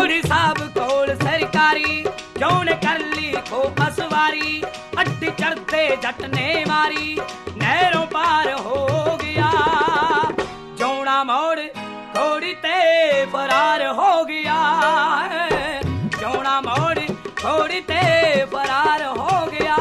गौरी साहब कोल सरकारी जौने कर ली खो असवारी अड्डी चढ़ते जट ने मारी नहरों पार हो गया जौना मोड़ घोड़ी ते फरार हो गया जौना मोड़ घोड़ी ते फरार हो गया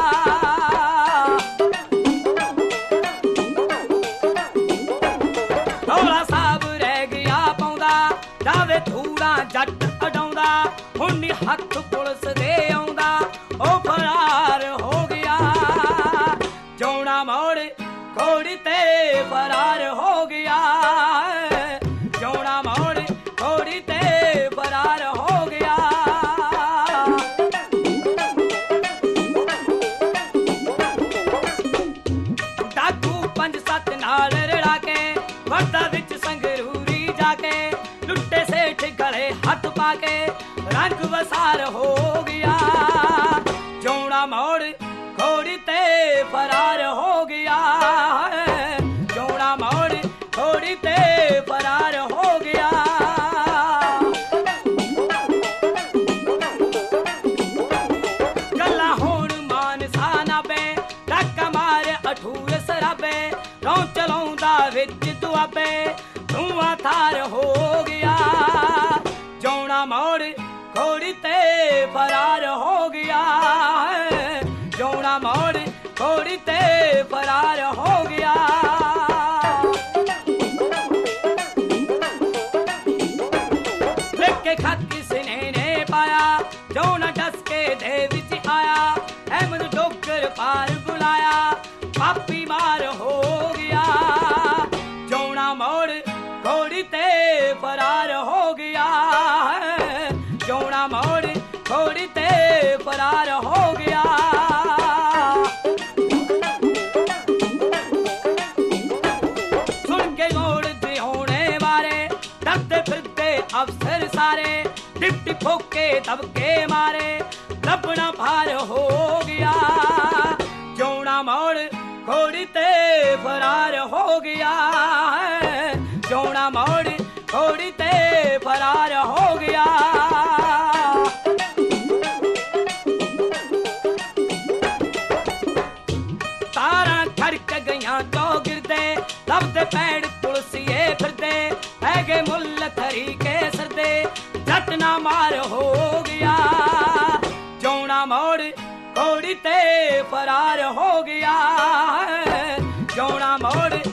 ढोला साहब रह गया पाउंदा जावे थूड़ा जट अडाउंदा हुण हथ पुलिस दे आउंदा ओ फरार हो गया जौना मोड़ घोड़ी ते फरार हो गया जौना मोड़ घोड़ी ते फरार हो गया डाकू 5-7 नाल रड़ा के वरदा विच संगरूरी जाके लुट्टे सेठ गले हथ पाके रंग वसार हो गया जौना मोड़ घोड़ी ते फरार हो गया जौना मोड़ घोड़ी ते फरार हो गया गल्ला होण मानसा नाबे डाका मारे अठूर सराबे रौं चलाउंदा विच दुआबे धुआं थार हो गया जौना मोड़ घोड़ी ते फरार हो गया जौना मोड़ घोड़ी ते फरार हो गया लेके खत किसने ने पाया जौना डस के दे विच आया अहमद डोगर पार बुलाया पापी मार हो गया जौना मोड़ घोड़ी ते फरार हो गया जौना मोड़ घोड़ी ते फरार हो गया सुन के मोड़ दिहोने वारे डरते फिरते अफसर सारे डिप्टी फोके दबके मारे लबना भार हो गया जौना मोड़ घोड़ी ते फरार हो गया जौना मोड़ घोड़ी ते फरार हो गया तारा खड़क गईयां चौगिरदे लभदे पैड़ पुलसिए फिरदे हैगे मुल्ल थरी के सरदे जट ना मार हो गया जौना मोड़ घोड़ी ते फरार हो गया जौना मोड़